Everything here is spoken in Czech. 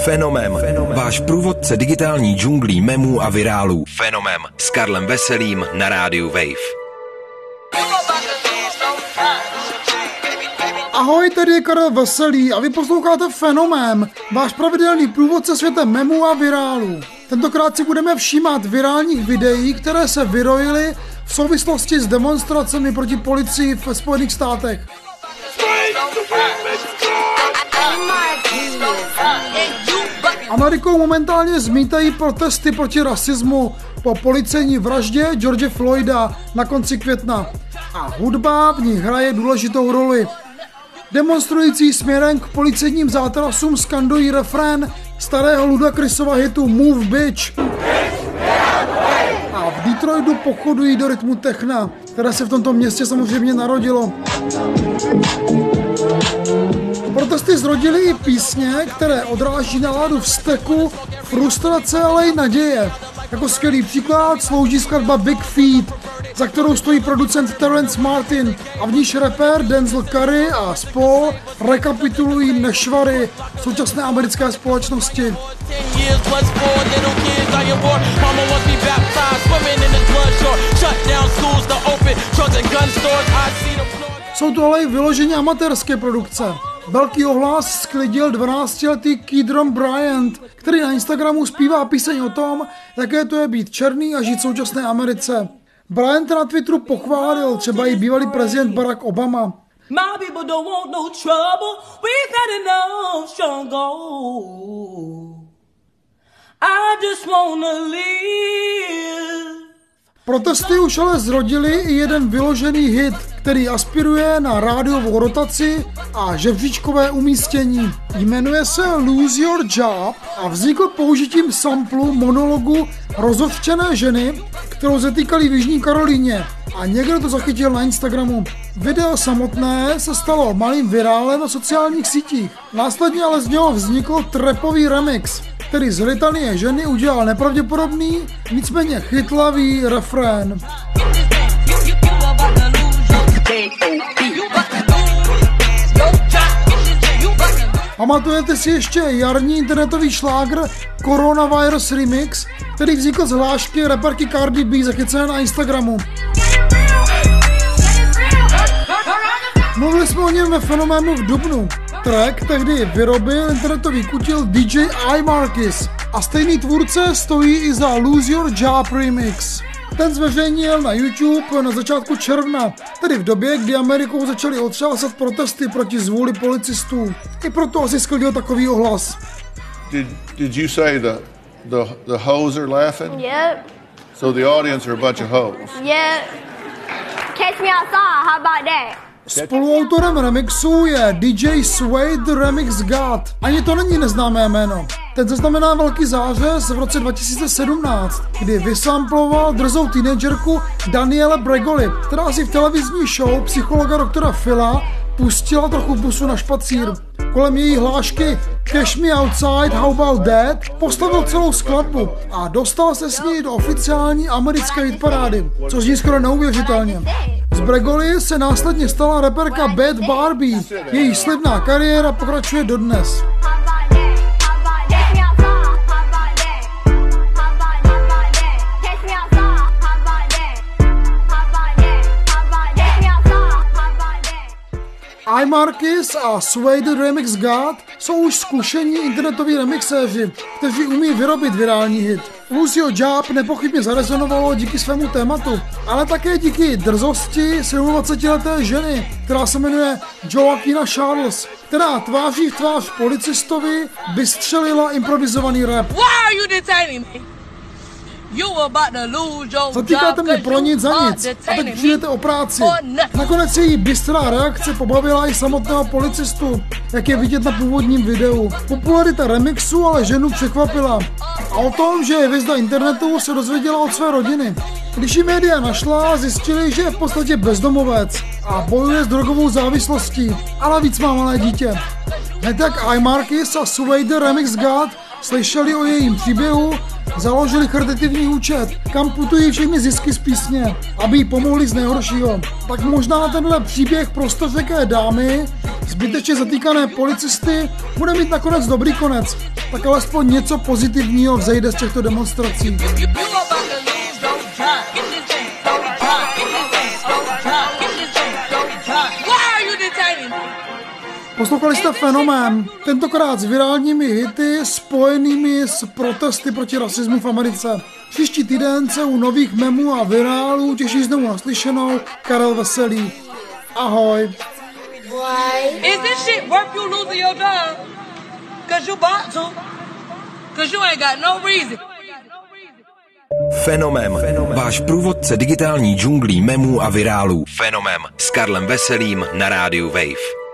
Fenomem. Váš průvodce digitální džunglí memů a virálů. Fenomem s Karlem Veselým na rádiu Wave. Ahoj, tady je Karel Veselý a vy posloucháte Fenomem, váš pravidelný průvodce světem memů a virálů. Tentokrát si budeme všímat virálních videí, které se vyrojily v souvislosti s demonstracemi proti policii ve Spojených státech. Amerikou momentálně zmítají protesty proti rasismu po policejní vraždě George Floyda na konci května. A hudba v ní hraje důležitou roli. Demonstrující směrem k policejním zátarasům skandují refrén starého Ludacrisova hitu Move Bitch. A v Detroitu pochodují do rytmu techna, které se v tomto městě samozřejmě narodilo. Protesty zrodily i písně, které odráží náladu vzteku, frustrace, ale i naděje. Jako skvělý příklad slouží skladba Big Feat, za kterou stojí producent Terrence Martin a v níž rapper Denzel Curry a spol rekapitulují nešvary současné americké společnosti. Jsou to ale i vyloženě amatérské produkce. Velký ohlas sklidil 12letý Keedron Bryant, který na Instagramu zpívá píseň o tom, jaké to je být černý a žít v současné Americe. Bryant na Twitteru pochválil třeba i bývalý prezident Barack Obama. Protesty už ale zrodily i jeden vyložený hit, který aspiruje na rádiovou rotaci a žebříčkové umístění. Jmenuje se Lose Your Job a vznikl použitím samplu monologu rozhořčené ženy, kterou zatýkali v Jižní Karolíně a někdo to zachytil na Instagramu. Video samotné se stalo malým virálem na sociálních sítích. Následně ale z něho vznikl trapový remix, který z litanie ženy udělal nepravděpodobný, nicméně chytlavý refrén. Pamatujete si ještě jarní internetový šlágr Coronavirus Remix, který vznikl z hlášky raperky Cardi B zachycené na Instagramu. Mluvili jsme o něm ve Fenoménu v dubnu. Track tehdy vyrobil internetový kutil DJ iMarcus a stejný tvůrce stojí i za Lose Your Job Remix. Ten zveřejnil na YouTube na začátku června, tedy v době, kdy Amerikou začaly otřásat protesty proti zvůli policistů. I proto asi sklidil takový ohlas. Did you say the hoes are laughing? Yep. So the audience are a bunch of hoes. Yep. Catch me outside, how about that? Spoluautorem remixu je DJ Sway the Remix God. Ani to není neznámé jméno. Ten zaznamená velký zářez v roce 2017, kdy vysamploval drzou teenagerku Danielle Bregoli, která si v televizní show psychologa doktora Phila pustila trochu busu na špacír. Kolem její hlášky Cash Me Outside, How About That postavil celou skladbu a dostal se s ní do oficiální americké hitparády, což zní skoro neuvěřitelně. Z Bregoli se následně stala raperka Bad Barbie. Její slibná kariéra pokračuje dodnes. iMarcus a Sway the Remix God jsou už zkušení internetoví remixéři, kteří umí vyrobit virální hit. Lose Your Job nepochybně zarezonovalo díky svému tématu, ale také díky drzosti 27leté ženy, která se jmenuje Joaquina Charles, která tváří v tvář policistovi vystřelila improvizovaný rap. Why are you detaining me? Zatýkáte mě pro nic za nic a teď přijdete o práci. Nakonec její bystrá reakce pobavila i samotného policistu, jak je vidět na původním videu. Popularita remixu ale ženu překvapila. A o tom, že je hvězda internetu, se dozvěděla od své rodiny. Když ji média našla, zjistili, že je v podstatě bezdomovec a bojuje s drogovou závislostí, ale víc má malé dítě. Hned jak iMarcus a Sway the Remix God slyšeli o jejím příběhu, založili charitativní účet, kam putují všechny zisky z písně, aby jí pomohli z nejhoršího. Tak možná tenhle příběh prostořeké dámy, zbytečně zatýkané policisty, bude mít nakonec dobrý konec. Tak alespoň něco pozitivního vzejde z těchto demonstrací. Poslouchali jste Fenomén, tentokrát s virálními hity spojenými s protesty proti rasismu v Americe. Příští týden se u nových memů a virálů těší znovu naslyšenou Karel Veselý. Ahoj. Is this shit worth you losing your job? Cause you bought to. Cause you ain't got no reason. Fenomén. Váš průvodce digitální džunglí memů a virálů. Fenomén s Karlem Veselým na rádiu Wave.